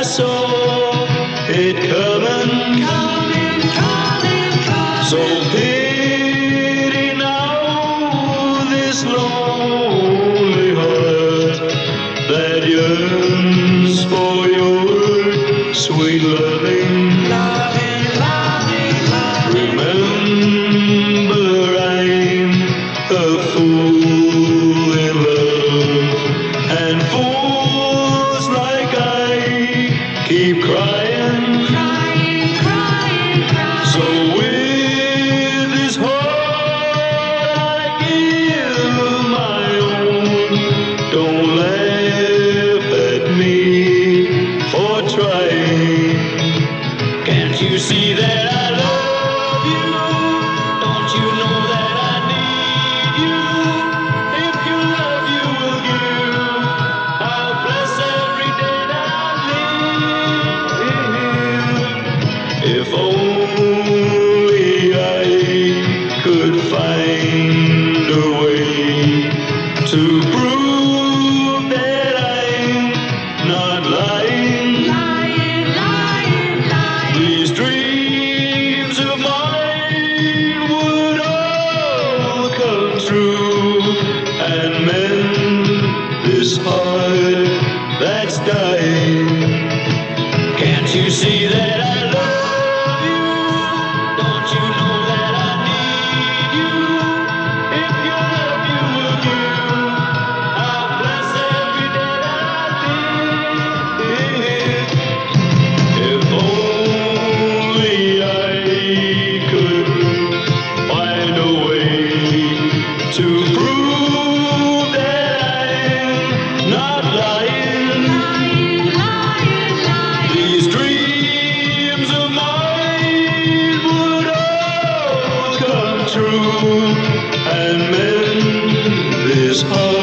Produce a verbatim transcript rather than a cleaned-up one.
saw it coming, coming, coming, coming. So pity now this lonely heart that yearns for your sweet loving, loving, loving, loving. Remember, I'm a fool in love, and fools like I keep crying, crying, crying, crying. So with this heart I give my own, don't laugh at me for trying. Can't you see that I love you? Don't you know that I need you? If you love, you will give. I'll bless every day that I live. If only I could find a way to prove that I'm not lying, lying, lying, lying. These dreams of mine would all come true and mend this heart that's dying. Can't you see that I love you? Don't you know that I need you? If you love, you will give. I'll bless every day that I live. If only I could find a way to prove that I'm not lying, lying, lying, lying. These dreams of mine would all come true and mend this heart